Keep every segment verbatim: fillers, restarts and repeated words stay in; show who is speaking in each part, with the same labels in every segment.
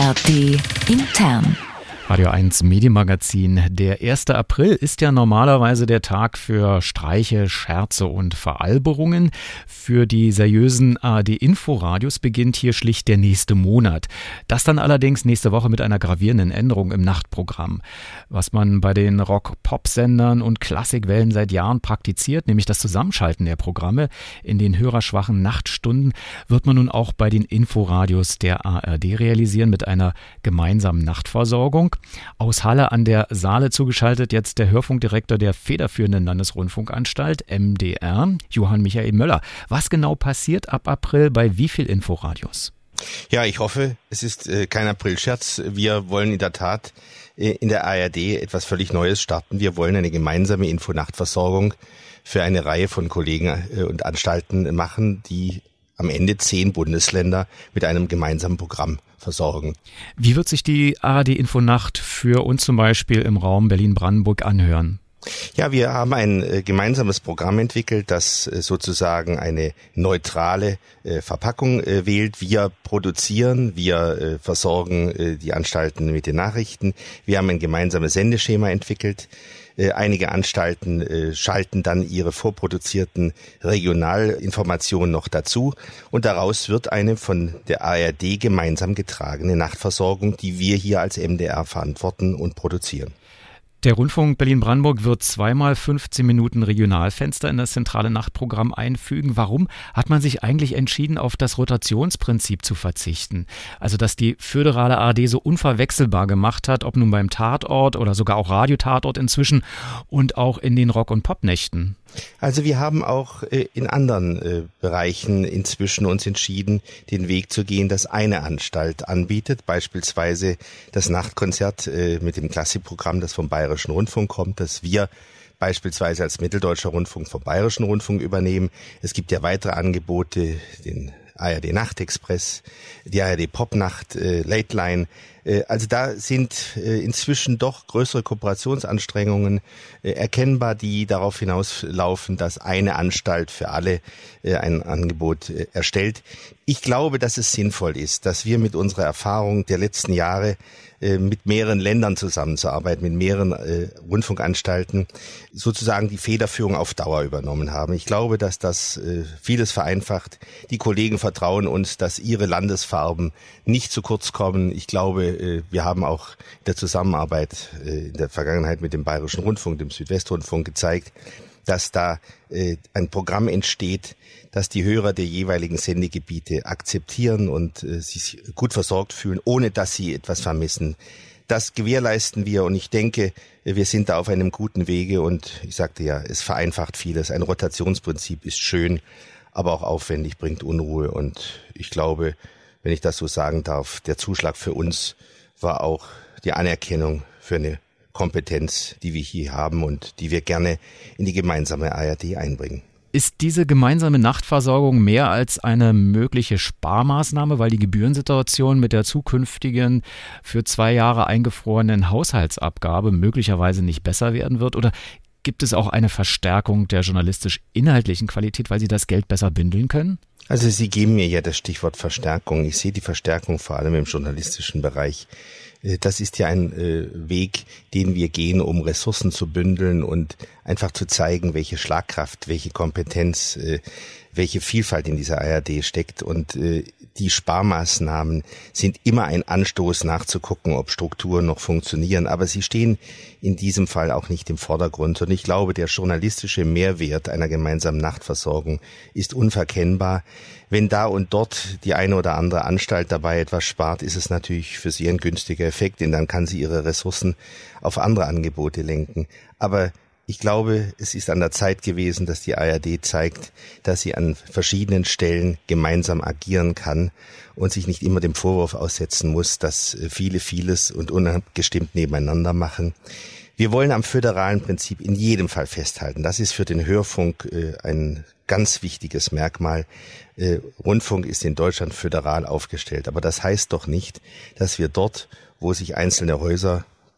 Speaker 1: R T intern.
Speaker 2: Radio eins Medienmagazin. Der erste April ist ja normalerweise der Tag für Streiche, Scherze und Veralberungen. Für die seriösen A R D-Inforadios beginnt hier schlicht der nächste Monat. Das dann allerdings nächste Woche mit einer gravierenden Änderung im Nachtprogramm. Was man bei den Rock-Pop-Sendern und Klassikwellen seit Jahren praktiziert, nämlich das Zusammenschalten der Programme in den hörerschwachen Nachtstunden, wird man nun auch bei den Inforadios der A R D realisieren mit einer gemeinsamen Nachtversorgung. Aus Halle an der Saale zugeschaltet jetzt der Hörfunkdirektor der federführenden Landesrundfunkanstalt M D R, Johann Michael Möller. Was genau passiert ab April bei wie viel Inforadios?
Speaker 3: Ja, ich hoffe, es ist äh, kein Aprilscherz. Wir wollen in der Tat äh, in der A R D etwas völlig Neues starten. Wir wollen eine gemeinsame Infonachtversorgung für eine Reihe von Kollegen äh, und Anstalten machen, die am Ende zehn Bundesländer mit einem gemeinsamen Programm versorgen.
Speaker 2: Wie wird sich die A R D-Infonacht für uns zum Beispiel im Raum Berlin-Brandenburg anhören?
Speaker 3: Ja, wir haben ein äh, gemeinsames Programm entwickelt, das äh, sozusagen eine neutrale äh, Verpackung äh, wählt. Wir produzieren, wir äh, versorgen äh, die Anstalten mit den Nachrichten. Wir haben ein gemeinsames Sendeschema entwickelt. Äh, einige Anstalten äh, schalten dann ihre vorproduzierten Regionalinformationen noch dazu. Und daraus wird eine von der A R D gemeinsam getragene Nachtversorgung, die wir hier als M D R verantworten und produzieren.
Speaker 2: Der Rundfunk Berlin-Brandenburg wird zweimal fünfzehn Minuten Regionalfenster in das zentrale Nachtprogramm einfügen. Warum hat man sich eigentlich entschieden, auf das Rotationsprinzip zu verzichten? Also, dass die föderale A R D so unverwechselbar gemacht hat, ob nun beim Tatort oder sogar auch Radiotatort inzwischen und auch in den Rock- und Popnächten.
Speaker 3: Also wir haben auch äh, in anderen äh, Bereichen inzwischen uns entschieden, den Weg zu gehen, das eine Anstalt anbietet, beispielsweise das Nachtkonzert äh, mit dem Klassikprogramm, das vom Bayerischen Rundfunk kommt, das wir beispielsweise als Mitteldeutscher Rundfunk vom Bayerischen Rundfunk übernehmen. Es gibt ja weitere Angebote, den A R D Nachtexpress, die A R D Popnacht, äh, Late Line. Äh, also da sind äh, inzwischen doch größere Kooperationsanstrengungen äh, erkennbar, die darauf hinauslaufen, dass eine Anstalt für alle äh, ein Angebot äh, erstellt. Ich glaube, dass es sinnvoll ist, dass wir mit unserer Erfahrung der letzten Jahre äh, mit mehreren Ländern zusammenzuarbeiten, mit mehreren äh, Rundfunkanstalten sozusagen die Federführung auf Dauer übernommen haben. Ich glaube, dass das äh, vieles vereinfacht. Die Kollegen vertrauen uns, dass ihre Landesfarben nicht zu kurz kommen. Ich glaube, äh, wir haben auch in der Zusammenarbeit äh, in der Vergangenheit mit dem Bayerischen Rundfunk, dem Südwestrundfunk gezeigt, dass da äh, ein Programm entsteht, dass die Hörer der jeweiligen Sendegebiete akzeptieren und äh, sich gut versorgt fühlen, ohne dass sie etwas vermissen. Das gewährleisten wir und ich denke, wir sind da auf einem guten Wege und ich sagte ja, es vereinfacht vieles. Ein Rotationsprinzip ist schön, aber auch aufwendig, bringt Unruhe und ich glaube, wenn ich das so sagen darf, der Zuschlag für uns war auch die Anerkennung für eine Kompetenz, die wir hier haben und die wir gerne in die gemeinsame A R D einbringen.
Speaker 2: Ist diese gemeinsame Nachtversorgung mehr als eine mögliche Sparmaßnahme, weil die Gebührensituation mit der zukünftigen für zwei Jahre eingefrorenen Haushaltsabgabe möglicherweise nicht besser werden wird? Oder gibt es auch eine Verstärkung der journalistisch-inhaltlichen Qualität, weil Sie das Geld besser bündeln können?
Speaker 3: Also Sie geben mir ja das Stichwort Verstärkung. Ich sehe die Verstärkung vor allem im journalistischen Bereich. Das ist ja ein äh, Weg, den wir gehen, um Ressourcen zu bündeln und einfach zu zeigen, welche Schlagkraft, welche Kompetenz, äh, welche Vielfalt in dieser A R D steckt. Und äh, die Sparmaßnahmen sind immer ein Anstoß nachzugucken, ob Strukturen noch funktionieren. Aber sie stehen in diesem Fall auch nicht im Vordergrund. Und ich glaube, der journalistische Mehrwert einer gemeinsamen Nachtversorgung ist unverkennbar. Wenn da und dort die eine oder andere Anstalt dabei etwas spart, ist es natürlich für sie ein günstiger Effekt, denn dann kann sie ihre Ressourcen auf andere Angebote lenken. Aber ich glaube, es ist an der Zeit gewesen, dass die A R D zeigt, dass sie an verschiedenen Stellen gemeinsam agieren kann und sich nicht immer dem Vorwurf aussetzen muss, dass viele vieles und unabgestimmt nebeneinander machen. Wir wollen am föderalen Prinzip in jedem Fall festhalten. Das ist für den Hörfunk äh, ein ganz wichtiges Merkmal. Äh, Rundfunk ist in Deutschland föderal aufgestellt. Aber das heißt doch nicht, dass wir dort, wo sich einzelne Häuser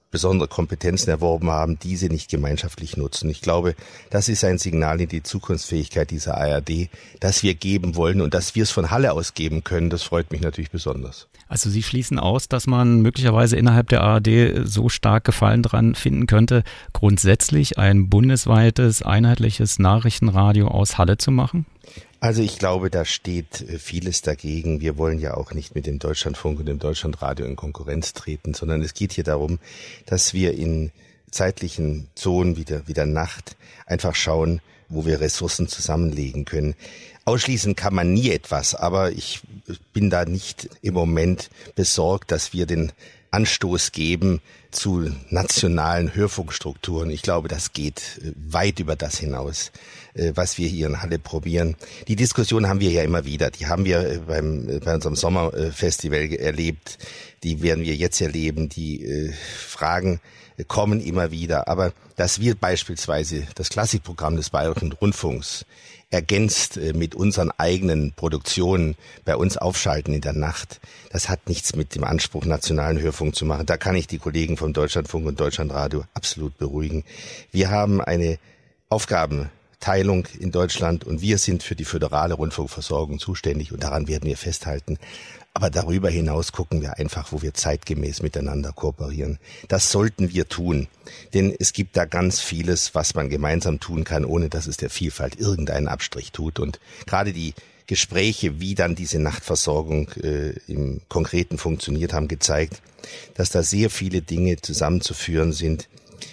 Speaker 3: besondere Kompetenzen erworben haben, diese nicht gemeinschaftlich nutzen. Ich glaube, das ist ein Signal in die Zukunftsfähigkeit dieser A R D, das wir geben wollen und dass wir es von Halle aus geben können. Das freut mich natürlich besonders.
Speaker 2: Also Sie schließen aus, dass man möglicherweise innerhalb der A R D so stark Gefallen dran finden könnte, grundsätzlich ein bundesweites, einheitliches Nachrichtenradio aus Halle zu machen?
Speaker 3: Also ich glaube, da steht vieles dagegen. Wir wollen ja auch nicht mit dem Deutschlandfunk und dem Deutschlandradio in Konkurrenz treten, sondern es geht hier darum, dass wir in zeitlichen Zonen wie der, wie der Nacht einfach schauen, wo wir Ressourcen zusammenlegen können. Ausschließen kann man nie etwas, aber ich bin da nicht im Moment besorgt, dass wir den Anstoß geben zu nationalen Hörfunkstrukturen. Ich glaube, das geht weit über das hinaus, was wir hier in Halle probieren. Die Diskussion haben wir ja immer wieder. Die haben wir beim, bei unserem Sommerfestival erlebt. Die werden wir jetzt erleben. Die Fragen kommen immer wieder. Aber dass wir beispielsweise das Klassikprogramm des Bayerischen Rundfunks ergänzt mit unseren eigenen Produktionen bei uns aufschalten in der Nacht, das hat nichts mit dem Anspruch, nationalen Hörfunk zu machen. Da kann ich die Kollegen vom Deutschlandfunk und Deutschlandradio absolut beruhigen. Wir haben eine Aufgabenteilung in Deutschland und wir sind für die föderale Rundfunkversorgung zuständig und daran werden wir festhalten. Aber darüber hinaus gucken wir einfach, wo wir zeitgemäß miteinander kooperieren. Das sollten wir tun, denn es gibt da ganz vieles, was man gemeinsam tun kann, ohne dass es der Vielfalt irgendeinen Abstrich tut. Und gerade die Gespräche, wie dann diese Nachtversorgung äh, im Konkreten funktioniert, haben gezeigt, dass da sehr viele Dinge zusammenzuführen sind,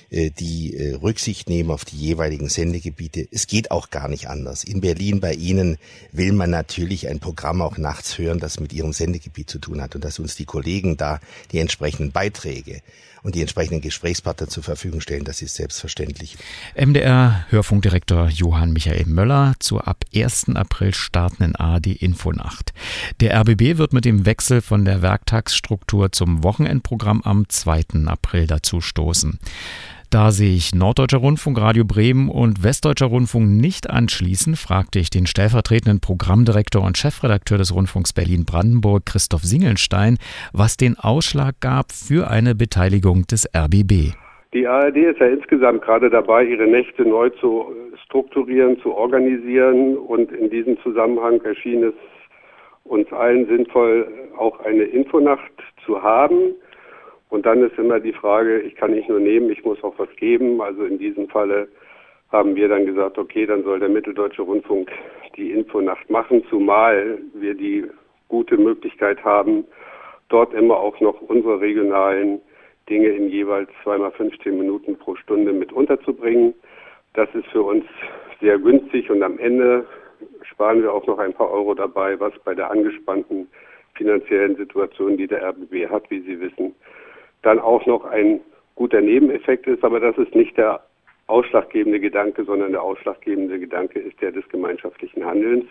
Speaker 3: die Rücksicht nehmen auf die jeweiligen Sendegebiete. Es geht auch gar nicht anders. In Berlin bei Ihnen will man natürlich ein Programm auch nachts hören, das mit Ihrem Sendegebiet zu tun hat und dass uns die Kollegen da die entsprechenden Beiträge und die entsprechenden Gesprächspartner zur Verfügung stellen, das ist selbstverständlich.
Speaker 2: M D R-Hörfunkdirektor Johann Michael Möller zur ab ersten April startenden A R D-Infonacht. Der R B B wird mit dem Wechsel von der Werktagsstruktur zum Wochenendprogramm am zweiten April dazu stoßen. Da sich Norddeutscher Rundfunk, Radio Bremen und Westdeutscher Rundfunk nicht anschließen, fragte ich den stellvertretenden Programmdirektor und Chefredakteur des Rundfunks Berlin-Brandenburg, Christoph Singelstein, was den Ausschlag gab für eine Beteiligung des R B B.
Speaker 4: Die A R D ist ja insgesamt gerade dabei, ihre Nächte neu zu strukturieren, zu organisieren, und in diesem Zusammenhang erschien es uns allen sinnvoll, auch eine Infonacht zu haben. Und dann ist immer die Frage, ich kann nicht nur nehmen, ich muss auch was geben. Also in diesem Falle haben wir dann gesagt, okay, dann soll der Mitteldeutsche Rundfunk die Infonacht machen, zumal wir die gute Möglichkeit haben, dort immer auch noch unsere regionalen Dinge in jeweils zweimal fünfzehn Minuten pro Stunde mit unterzubringen. Das ist für uns sehr günstig und am Ende sparen wir auch noch ein paar Euro dabei, was bei der angespannten finanziellen Situation, die der R B B hat, wie Sie wissen, dann auch noch ein guter Nebeneffekt ist. Aber das ist nicht der ausschlaggebende Gedanke, sondern der ausschlaggebende Gedanke ist der des gemeinschaftlichen Handelns.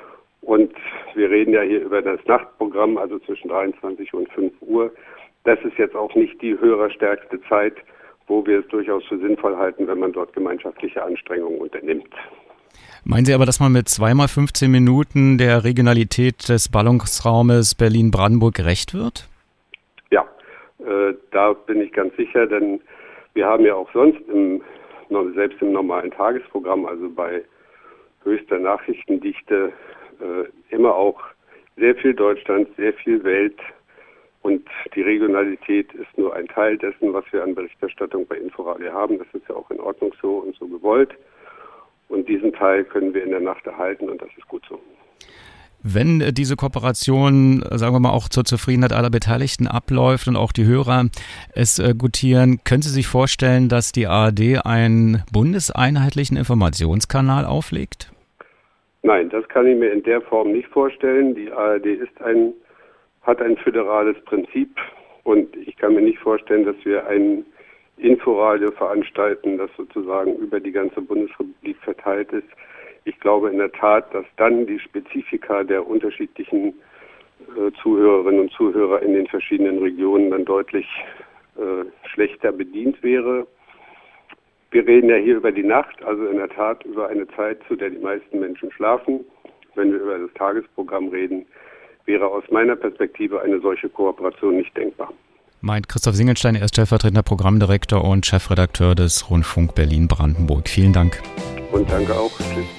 Speaker 4: Und wir reden ja hier über das Nachtprogramm, also zwischen dreiundzwanzig und fünf Uhr. Das ist jetzt auch nicht die hörerstärkste Zeit, wo wir es durchaus für sinnvoll halten, wenn man dort gemeinschaftliche Anstrengungen unternimmt.
Speaker 2: Meinen Sie aber, dass man mit zweimal fünfzehn Minuten der Regionalität des Ballungsraumes Berlin-Brandenburg gerecht wird?
Speaker 4: Ja, äh, da bin ich ganz sicher, denn wir haben ja auch sonst im, selbst im normalen Tagesprogramm, also bei höchster Nachrichtendichte, äh, immer auch sehr viel Deutschland, sehr viel Welt, und die Regionalität ist nur ein Teil dessen, was wir an Berichterstattung bei Inforadio haben. Das ist ja auch in Ordnung so und so gewollt. Und diesen Teil können wir in der Nacht erhalten und das ist gut so.
Speaker 2: Wenn diese Kooperation, sagen wir mal, auch zur Zufriedenheit aller Beteiligten abläuft und auch die Hörer es gutieren, können Sie sich vorstellen, dass die A R D einen bundeseinheitlichen Informationskanal auflegt?
Speaker 4: Nein, das kann ich mir in der Form nicht vorstellen. Die A R D ist ein, hat ein föderales Prinzip und ich kann mir nicht vorstellen, dass wir ein Inforadio veranstalten, das sozusagen über die ganze Bundesrepublik verteilt ist. Ich glaube in der Tat, dass dann die Spezifika der unterschiedlichen äh, Zuhörerinnen und Zuhörer in den verschiedenen Regionen dann deutlich äh, schlechter bedient wäre. Wir reden ja hier über die Nacht, also in der Tat über eine Zeit, zu der die meisten Menschen schlafen. Wenn wir über das Tagesprogramm reden, wäre aus meiner Perspektive eine solche Kooperation nicht denkbar.
Speaker 2: Meint Christoph Singelstein, er ist stellvertretender Programmdirektor und Chefredakteur des Rundfunk Berlin-Brandenburg. Vielen Dank.
Speaker 4: Und danke auch. Tschüss.